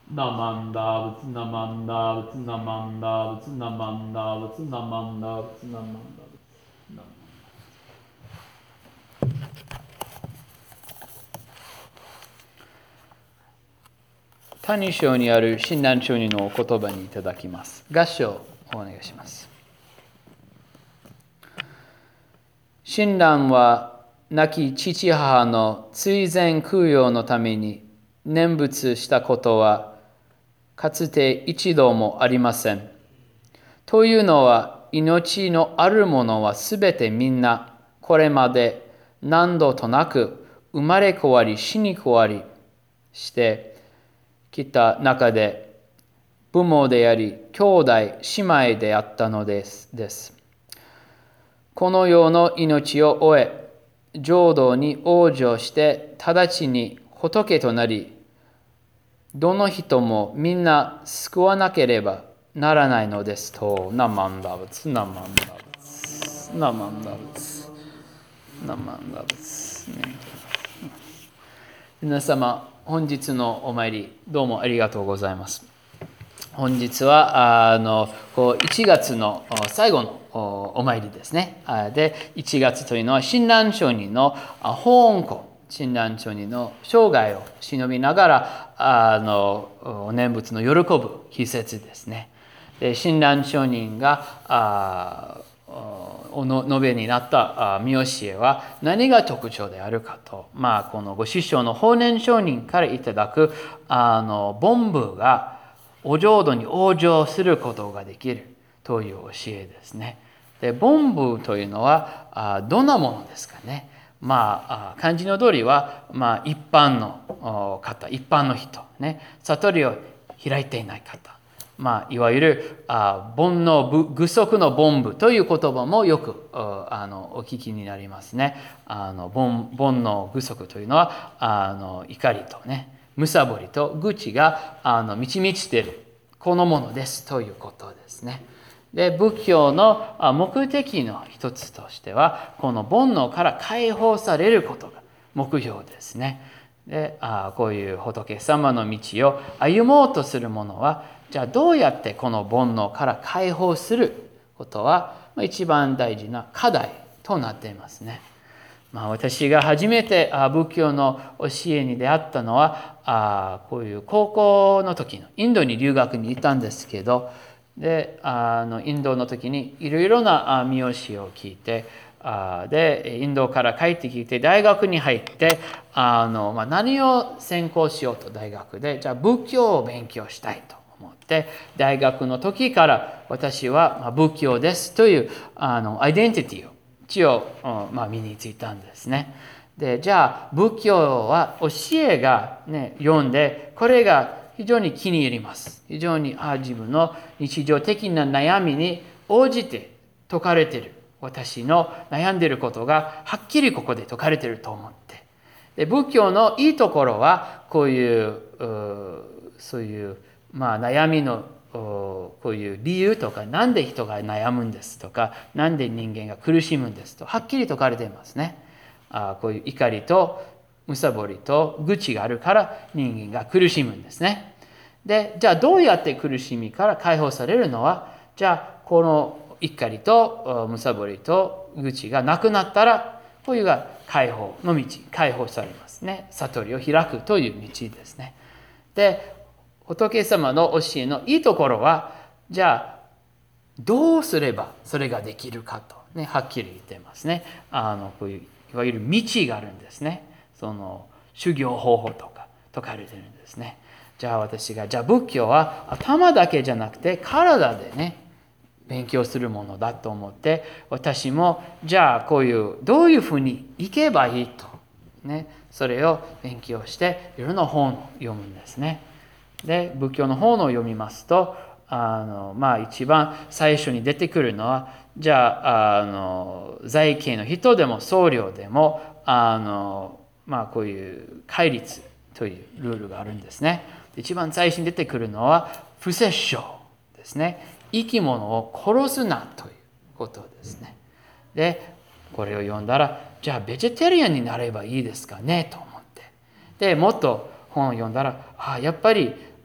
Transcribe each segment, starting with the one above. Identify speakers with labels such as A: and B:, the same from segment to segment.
A: ナマンダーブツナマンダーブツナマンダーブツナマンダーブツナマンダーブツナマンダーブツナマン。歎異抄にある親鸞聖人のお言葉にいただきます。合唱をお願いします。親鸞は亡き父母の追善供養のために念仏したことはかつて一度もありません。というのは、命のあるものはすべてみんなこれまで何度となく生まれ変わり死に変わりしてきた中で、父母であり兄弟姉妹であったのです。この世の命を終え、浄土に往生して直ちに仏となり、どの人もみんな救わなければならないのですと。ナマンダ仏、ナマンダ仏、ナマンダ仏、ナマンダ仏。皆様、本日のお参りどうもありがとうございます。本日は1月の最後のお参りですね。で、1月というのは親鸞聖人の法恩庫、親鸞聖人の生涯を忍びながらお念仏の喜ぶ季節ですね。で、親鸞聖人がお述べになった見教えは何が特徴であるかと、このご師匠の法然上人からいただく凡夫がお浄土に往生することができるという教えですね。で、凡夫というのはどんなものですかね。漢字の通りは、一般の方、一般の人、ね、悟りを開いていない方、いわゆる煩悩具足の凡夫という言葉もよくお聞きになりますね。煩悩具足というのは怒りとね、むさぼりと愚痴が満ち満ちているこのものですということですね。で、仏教の目的の一つとしては、この煩悩から解放されることが目標ですね。で、こういう仏様の道を歩もうとする者は、じゃあどうやってこの煩悩から解放することは一番大事な課題となっていますね。私が初めて仏教の教えに出会ったのはこういう高校の時のインドに留学に行ったんですけど、でインドの時にいろいろな見教えを聞いて、でインドから帰ってきて大学に入って何を専攻しようと大学で、じゃあ仏教を勉強したいと思って大学の時から私は仏教ですというアイデンティティを一応身についたんですね。で、じゃあ仏教は教えがね読んで、これが非常に気に入ります。非常に自分の日常的な悩みに応じて説かれている、私の悩んでいることがはっきりここで説かれていると思って、で仏教のいいところはこういうそういう悩みのこういう理由とか、なんで人が悩むんですとか、なんで人間が苦しむんですとはっきり説かれていますね。こういう怒りとむさぼりと愚痴があるから人間が苦しむんですね。で、じゃあどうやって苦しみから解放されるのは、じゃあこの怒りとむさぼりと愚痴がなくなったら、こういうが解放の道、解放されますね。悟りを開くという道ですね。で、仏様の教えのいいところは、じゃあどうすればそれができるかと、ね、はっきり言ってますね。こういういわゆる道があるんですね。その修行方法とか説かれてるんですね。じゃあ私が、じゃあ仏教は頭だけじゃなくて体でね勉強するものだと思って、私もじゃあこういうどういうふうにいけばいいとね、それを勉強していろんな本を読むんですね。で、仏教の本を読みますと、一番最初に出てくるのは、じゃあ在家の人でも僧侶でもこういう戒律というルールがあるんですね。一番最初に出てくるのは不殺生ですね。生き物を殺すなということですね。で、これを読んだら、じゃあベジタリアンになればいいですかねと思って、でもっと本を読んだら、やっぱり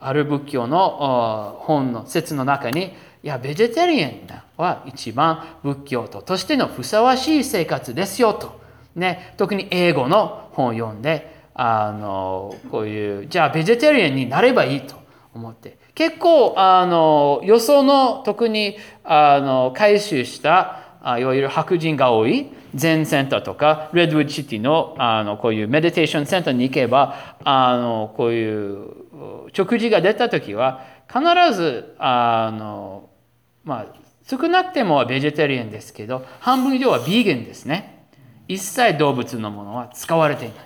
A: ある仏教の本の説の中に、いや、ベジタリアンは一番仏教徒としてのふさわしい生活ですよと。ね、特に英語の本を読んで、こういう、じゃあベジタリアンになればいいと思って。結構、よその特に改修したいわゆる白人が多いゼンセンターとかレッドウッドシティのこういうメディテーションセンターに行けばこういう食事が出た時は必ず少なくてもベジタリアンですけど半分以上はビーガンですね。一切動物のものは使われていない。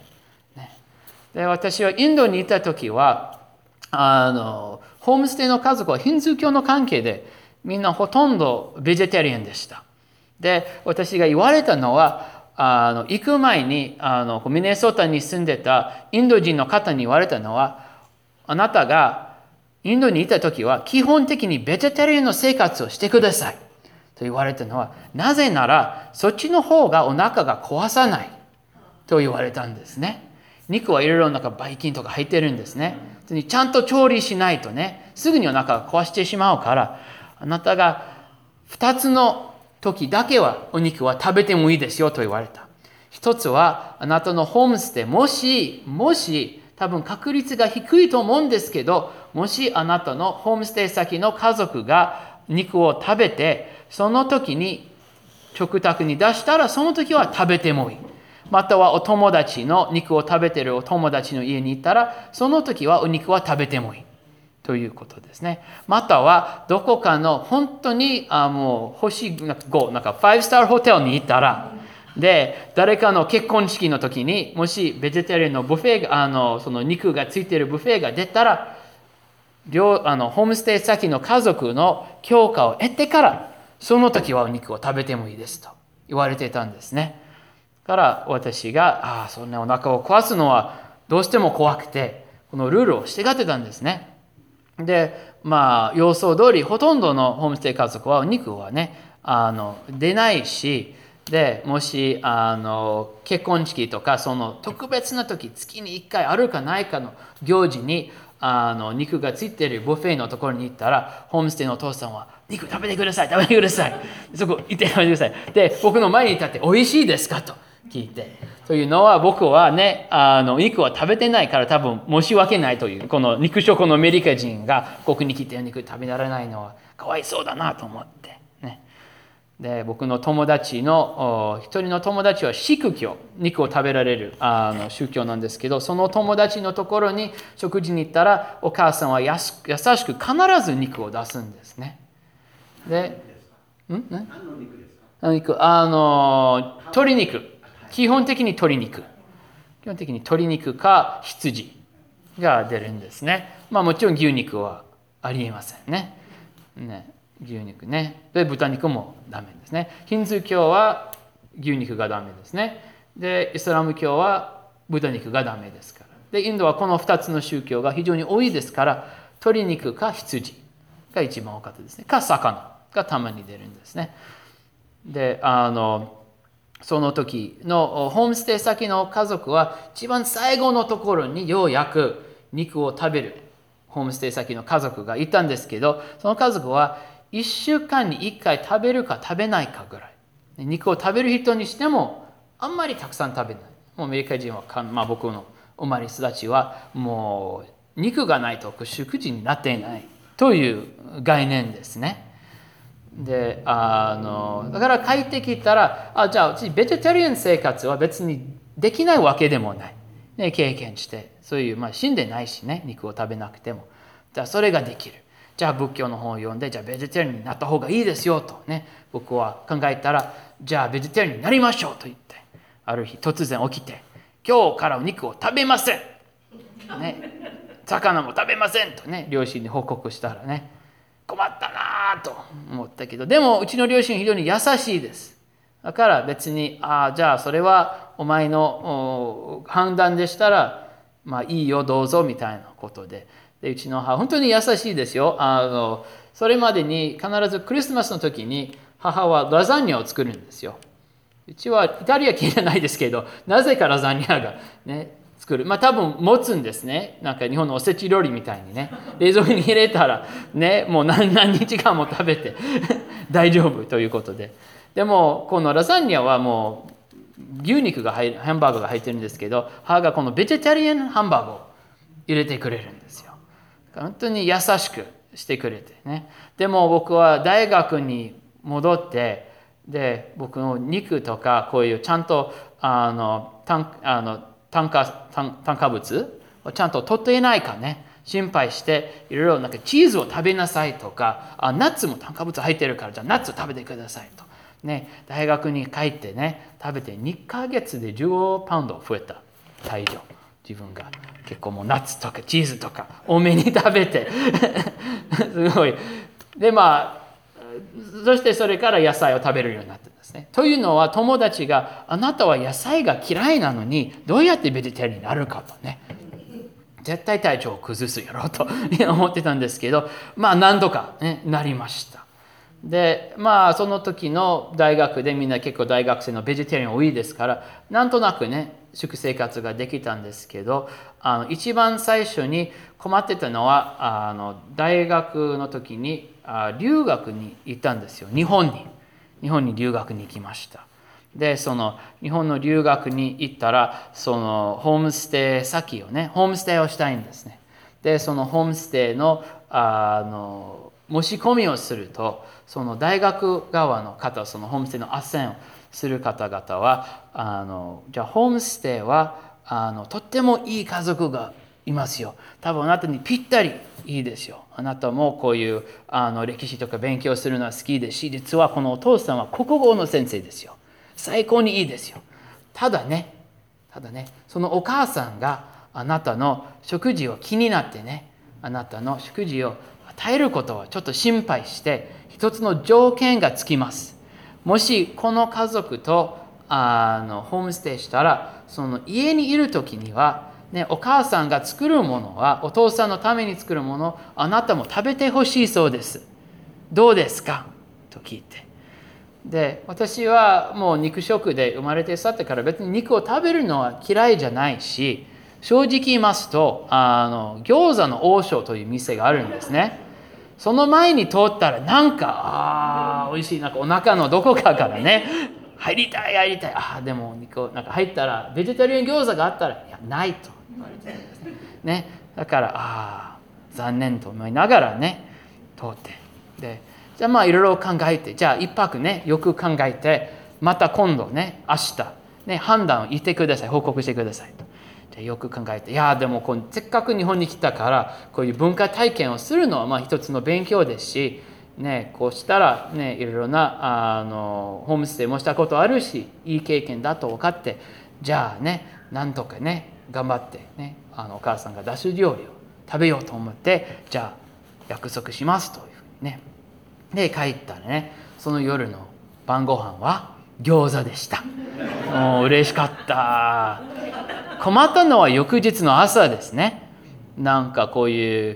A: で私はインドにいた時はホームステイの家族はヒンズー教の関係でみんなほとんどベジタリアンでした。で、私が言われたのは、行く前にミネソタに住んでたインド人の方に言われたのは、あなたがインドにいた時は基本的にベジタリアンの生活をしてください。と言われたのは、なぜならそっちの方がお腹が壊さないと言われたんですね。肉はいろいろなんかばい菌とか入ってるんですね。ちゃんと調理しないとね、すぐにお腹が壊してしまうから、あなたが2つの時だけはお肉は食べてもいいですよと言われた。一つはあなたのホームステイ、もし多分確率が低いと思うんですけど、もしあなたのホームステイ先の家族が肉を食べて、その時に食卓に出したらその時は食べてもいい。またはお友達の肉を食べているお友達の家に行ったら、その時はお肉は食べてもいい。ということですね。または、どこかの本当にもう星5、なんか5スターホテルに行ったら、で、誰かの結婚式の時に、もしベジタリアンのブフェが、その肉がついているブフェが出たら、ホームステイ先の家族の許可を得てから、その時はお肉を食べてもいいですと言われていたんですね。だから私が、そんなお腹を壊すのはどうしても怖くて、このルールをしてがってたんですね。で、予想通り、ほとんどのホームステイ家族はお肉はね、出ないし、で、もし、結婚式とか、その特別な時、月に1回あるかないかの行事に、肉がついているブッフェのところに行ったら、ホームステイのお父さんは、肉食べてください、食べてください。そこ行って食べてください。で、僕の前に立って、美味しいですかと聞いて。というのは僕はね、肉は食べてないから多分申し訳ないという、この肉食のアメリカ人がここに来てお肉食べられないのはかわいそうだなと思って。ね、で、僕の友達の、一人の友達はシーク教、肉を食べられる宗教なんですけど、その友達のところに食事に行ったら、お母さんは優しく必ず肉を出すんですね。で、何の肉ですか？鶏肉。基本的に鶏肉か羊が出るんですね。もちろん牛肉はありえませんね。牛肉ね。で、豚肉もダメですね。ヒンズー教は牛肉がダメですね。で、イスラム教は豚肉がダメですから。で、インドはこの2つの宗教が非常に多いですから、鶏肉か羊が一番多かったですね。か魚がたまに出るんですね。で、その時のホームステイ先の家族は一番最後のところにようやく肉を食べるホームステイ先の家族がいたんですけど、その家族は1週間に1回食べるか食べないかぐらい。肉を食べる人にしてもあんまりたくさん食べない。もうアメリカ人は、僕の生まれ育ちはもう肉がないと食事になっていないという概念ですね。で、だから帰ってきたら、じゃあベジタリアン生活は別にできないわけでもない。ね、経験して、そういう、死んでないしね、肉を食べなくても。じゃあそれができる。じゃあ仏教の本を読んで、じゃあベジタリアンになった方がいいですよとね、僕は考えたら、じゃあベジタリアンになりましょうと言って、ある日突然起きて、今日からお肉を食べません。ね、魚も食べませんとね、両親に報告したらね、困ったなと思ったけど、でもうちの両親非常に優しいです。だから別に、じゃあそれはお前の判断でしたら、いいよどうぞみたいなことで、うちの母本当に優しいですよ。それまでに必ずクリスマスの時に母はラザニアを作るんですよ。うちはイタリア嫌いじゃないですけど、なぜかラザニアがね作る。多分持つんですね。なんか日本のおせち料理みたいにね。冷蔵庫に入れたらね、もう何日間も食べて大丈夫ということで。でも、このラザニアはもう牛肉がハンバーグが入ってるんですけど、母がこのベジタリアンハンバーグを入れてくれるんですよ。本当に優しくしてくれてね。でも僕は大学に戻って、で、僕の肉とかこういうちゃんと炭化物をちゃんと取っていないかね、心配していろいろなんかチーズを食べなさいとか、ナッツも炭化物入ってるからじゃあナッツを食べてくださいと。ね、大学に帰ってね、食べて2ヶ月で15パウンド増えた体重。自分が結構もうナッツとかチーズとか多めに食べてすごい。でそしてそれから野菜を食べるようになったんですね。というのは友達があなたは野菜が嫌いなのにどうやってベジタリアンになるかとね。絶対体調を崩すやろうと思ってたんですけど、何度か、ね、なりました。でその時の大学でみんな結構大学生のベジタリアン多いですからなんとなくね食生活ができたんですけど一番最初に困ってたのは大学の時に留学に行ったんですよ。日本に留学に行きました。でその日本の留学に行ったらそのホームステイ先をねホームステイをしたいんですね。でそのホームステイの申し込みをするとその大学側の方そのホームステイの斡旋をする方々はじゃあホームステイはとってもいい家族がいますよ。多分あなたにぴったりいいですよ。あなたもこういう歴史とか勉強するのは好きですし実はこのお父さんは国語の先生ですよ。最高にいいですよ。ただねそのお母さんがあなたの食事を気になってねあなたの食事を与えることはちょっと心配して一つの条件がつきます。もしこの家族とホームステイしたらその家にいる時には、ね、お母さんが作るものはお父さんのために作るものをあなたも食べてほしいそうです。どうですかと聞いてで私はもう肉食で生まれて育ってから別に肉を食べるのは嫌いじゃないし正直言いますと餃子の王将という店があるんですね。その前に通ったらなんか美味しいなんかお腹のどこかからね入りたいでも肉なんか入ったらベジタリアン餃子があったらいやないと言われてるんですね。だから残念と思いながらね通ってでじゃあいろいろ考えてじゃあ一泊ねよく考えてまた今度ね明日ね判断を言ってください報告してくださいと。よく考えてでもせっかく日本に来たからこういう文化体験をするのは一つの勉強ですし、ね、こうしたら、ね、いろいろなホームステイもしたことあるしいい経験だと分かってじゃあねなんとかね頑張ってねお母さんが出す料理を食べようと思ってじゃあ約束しますというふうにねで帰ったらねその夜の晩ご飯は餃子でした。もう嬉しかった。困ったのは翌日の朝ですね。なんかこういう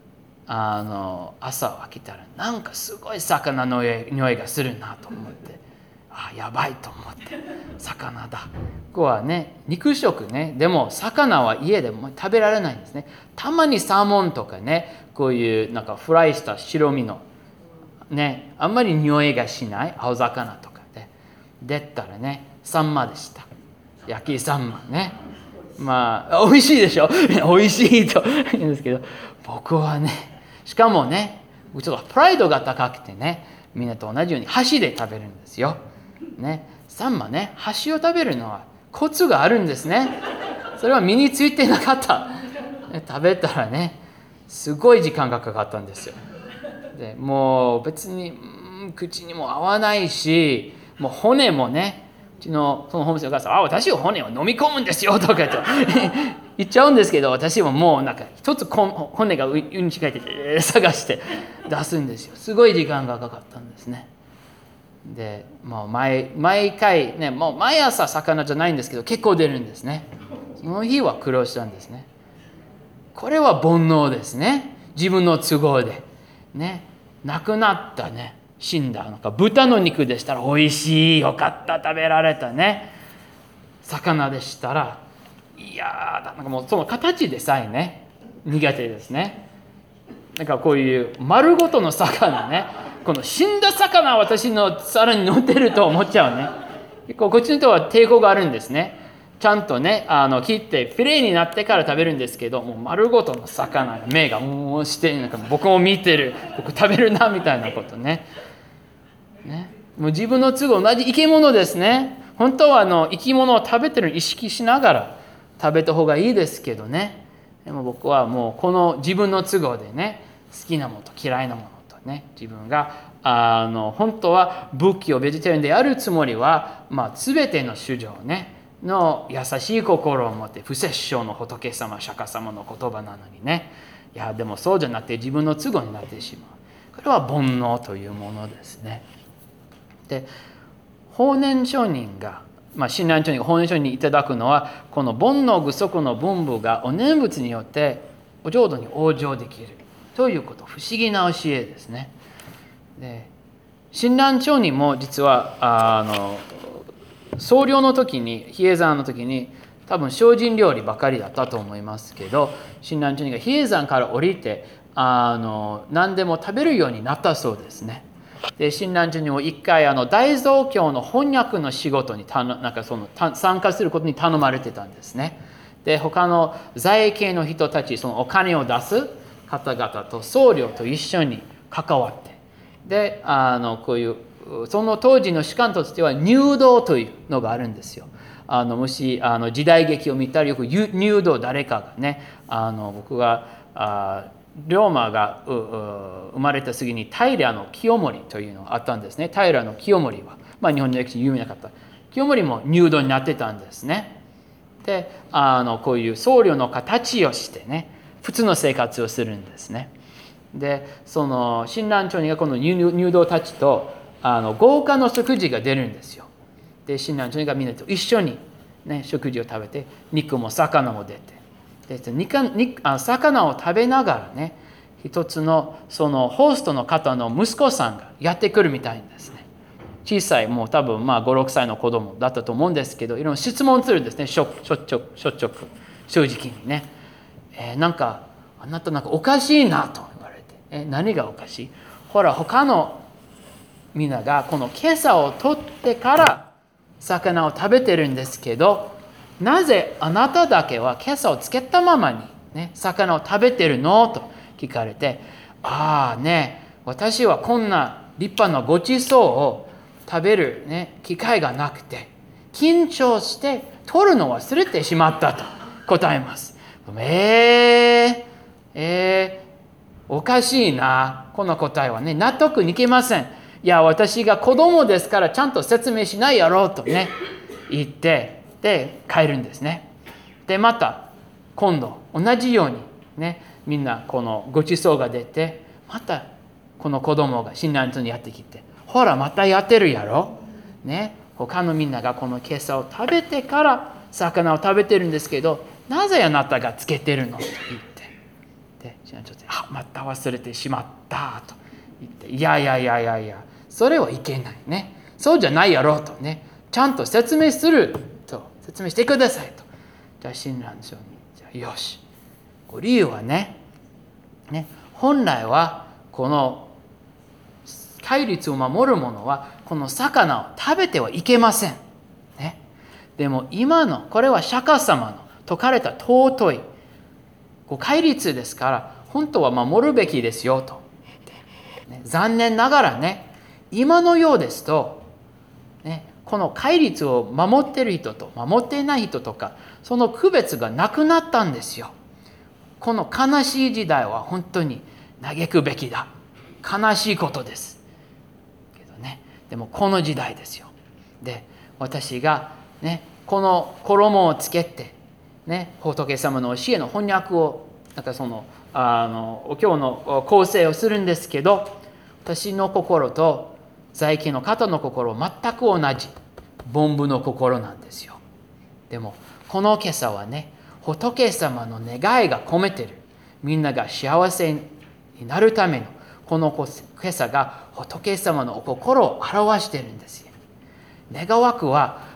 A: 朝起きたらなんかすごい魚の匂いがするなと思ってやばいと思って魚だ。ここはね肉食ねでも魚は家でも食べられないんですね。たまにサーモンとかねこういうなんかフライした白身のねあんまり匂いがしない青魚とかで出たらねサンマでした。焼きサンマね美味しいでしょ美味しいと言うんですけど僕はねしかもねちょっとプライドが高くてねみんなと同じように箸で食べるんですよ、ね、サンマね箸を食べるのはコツがあるんですね。それは身についてなかった。食べたらねすごい時間がかかったんですよ。でもう別に口にも合わないしもう骨もねうちのそのホームステイのお母さん私は骨を飲み込むんですよとか言っちゃうんですけど私はもうなんか一つ骨がうんち書いてて探して出すんですよ。すごい時間がかかったんですね。でもう毎回ねもう毎朝魚じゃないんですけど結構出るんですね。その日は苦労したんですね。これは煩悩ですね。自分の都合でね亡くなったね死んだなんか豚の肉でしたら美味しいよかった食べられたね。魚でしたらいやー、なんかもうその形でさえね、苦手ですね。なんかこういう丸ごとの魚ね、この死んだ魚は私の皿に乗ってると思っちゃうね。結構こっちの人は抵抗があるんですね。ちゃんとね、切ってフィレになってから食べるんですけど、もう丸ごとの魚が目がもうして、なんか僕を見てる、僕食べるなみたいなことね。もう自分の都合、同じ生き物ですね。本当は生き物を食べてるのを意識しながら食べた方がいいですけどね。でも僕はもうこの自分の都合でね、好きなものと嫌いなものとね、自分が本当は仏教ベジタリアンであるつもりは、全ての主情ねの優しい心を持って不殺生の仏様釈迦様の言葉なのにね、いやでもそうじゃなくて自分の都合になってしまう。これは煩悩というものですね。で、法然上人が親鸞上人が法然上人にいただくのは、この煩悩具足の分布がお念仏によってお浄土に往生できるということ、不思議な教えですね。で、親鸞上人も実は僧侶の時に、比叡山の時に多分精進料理ばかりだったと思いますけど、親鸞上人が比叡山から降りて何でも食べるようになったそうですね。で、親鸞上人も一回大蔵経の翻訳の仕事に参加することに頼まれてたんですね。で、他の在家の人たち、そのお金を出す方々と僧侶と一緒に関わって、でこういうその当時の習慣としては入道というのがあるんですよ。もし時代劇を見たらよく入道、誰かがね、僕が龍馬が生まれた次に平清盛というのがあったんですね。平清盛は、日本の歴史有名な方、清盛も入道になってたんですね。で、こういう僧侶の形をしてね、普通の生活をするんですね。で、その親鸞上人がこの入道たちと豪華の食事が出るんですよ。で、親鸞上人がみんなと一緒に、ね、食事を食べて、肉も魚も出て、で魚を食べながらね、一つのそのホストの方の息子さんがやってくるみたいですね。小さい、もう多分5、6歳の子供だったと思うんですけど、いろんな質問するんですね。正直にね。なんかあなたなんかおかしいなと言われて、何がおかしい？ほら、他のみんながこの袈裟を取ってから魚を食べてるんですけど、なぜあなただけは袈裟をつけたままに、ね、魚を食べてるのと聞かれて、私はこんな立派なごちそうを食べる、機会がなくて緊張して取るのを忘れてしまったと答えます。おかしいな、この答えはね、納得にいけません。いや、私が子供ですからちゃんと説明しないやろうとね言って、で帰るんですね。で、また今度同じようにね、みんなこのごちそうが出て、またこの子供が親鸞上人にやってきて、ほらまたやってるやろね、他のみんながこの袈裟を食べてから魚を食べてるんですけど、なぜあなたがつけてるのと言って、で親鸞上人また忘れてしまったと言って、いやそれはいけないね、そうじゃないやろうとね、ちゃんと説明すると、説明してくださいと。じゃあ親鸞上人、じゃあよし、理由はね、本来はこの戒律を守る者はこの魚を食べてはいけません、ね、でも今のこれは釈迦様の説かれた尊い戒律ですから、本当は守るべきですよと。残念ながらね、今のようですと、この戒律を守っている人と守っていない人とか、その区別がなくなったんですよ。この悲しい時代は本当に嘆くべきだ。悲しいことですけどね。でもこの時代ですよ。で、私がね、この衣をつけて、仏様の教えの翻訳を、そのお経の構成をするんですけど、私の心と在家の方の心は全く同じ凡夫の心なんですよ。でもこの袈裟はね、仏様の願いが込めてる、みんなが幸せになるためのこの袈裟が仏様のお心を表しているんですよ。願わくは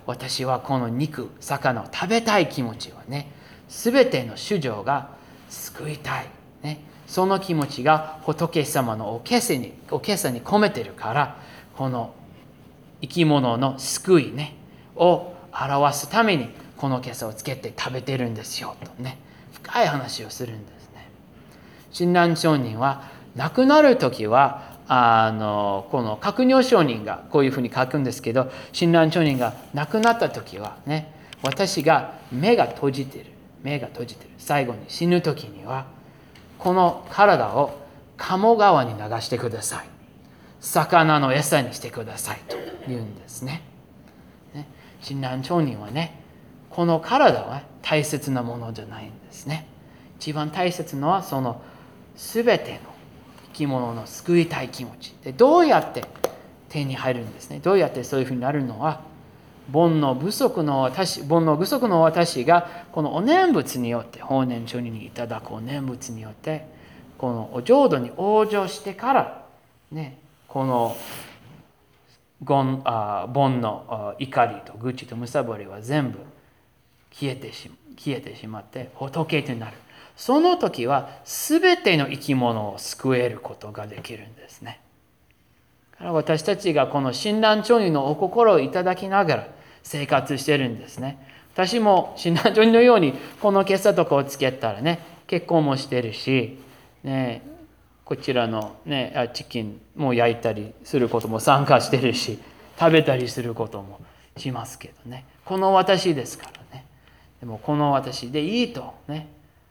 A: 私はこの肉、魚を食べたい気持ちはね、すべての主情が救いたい。ね、その気持ちが仏様のおけさに込めてるから、この生き物の救いね、を表すために、この袈裟をつけて食べてるんですよとね、深い話をするんですね。親鸞上人は亡くなるときはこの覚如上人がこういうふうに書くんですけど、親鸞上人が亡くなったときはね、私が目が閉じてる最後に死ぬときには、この体を鴨川に流してください、魚の餌にしてくださいと言うんですね。親鸞上人はね、この体は大切なものじゃないんですね。一番大切なのはその全ての生き物の救いたい気持ちで、どうやって手に入るんですね。どうやってそういうふうになるのは、煩悩不足の私がこのお念仏によって、法然上人にいただくお念仏によって、このお浄土に往生してからね、この煩悩、怒りと愚痴と貪りは全部消えてしまって仏となる。その時は全ての生き物を救えることができるんですね。だから私たちがこの親鸞上人のお心をいただきながら生活してるんですね。私も親鸞上人のようにこの袈裟とかをつけたらね、結婚もしてるし、ね、こちらの、ね、チキンも焼いたりすることも参加してるし、食べたりすることもしますけどね。この私ですからね。でもこの私でいいとね、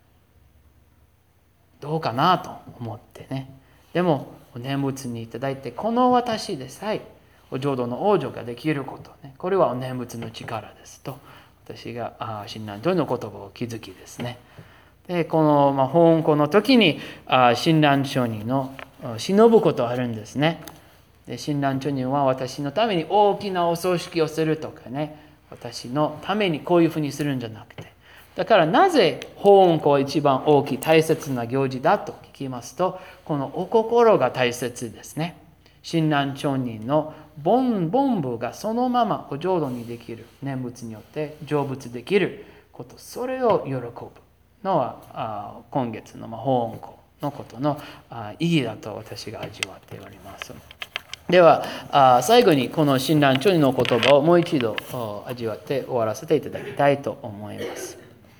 A: どうかなと思ってね。でもお念仏にいただいて、この私でさえお浄土の往生ができることね、これはお念仏の力ですと、私が親鸞上人の言葉を気づきですね。でこの法恩公の時に親鸞上人の忍ぶことあるんですね。で親鸞上人は私のために大きなお葬式をするとかね、私のためにこういうふうにするんじゃなくて、だからなぜ法恩公は一番大きい大切な行事だと聞きますと、このお心が大切ですね。親鸞上人の凡部がそのままお浄土にできる、念仏によって成仏できること、それを喜ぶのは今月の法恩公のことの意義だと私が味わっております。では最後にこの親鸞上人の言葉をもう一度味わって終わらせていただきたいと思います。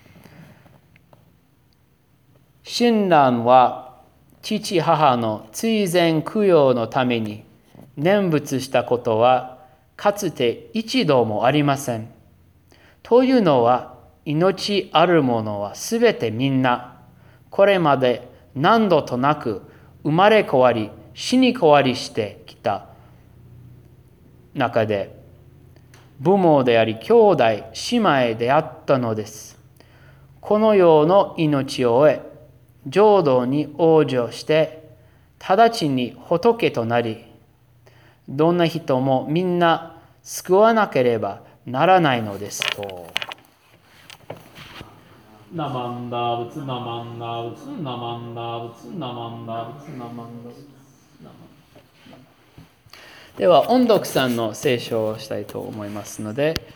A: 親鸞は父母の追善供養のために念仏したことはかつて一度もありません。というのは、命あるものはすべてみんなこれまで何度となく生まれ変わり死に変わりしてきた中で、父母であり兄弟姉妹であったのです。この世の命を終え、浄土に往生して直ちに仏となり、どんな人もみんな救わなければならないのですと。ナマンダブツナマンダブツナマンダブツナマンダブツナマンダブツ。では音読さんの聖書をしたいと思いますので、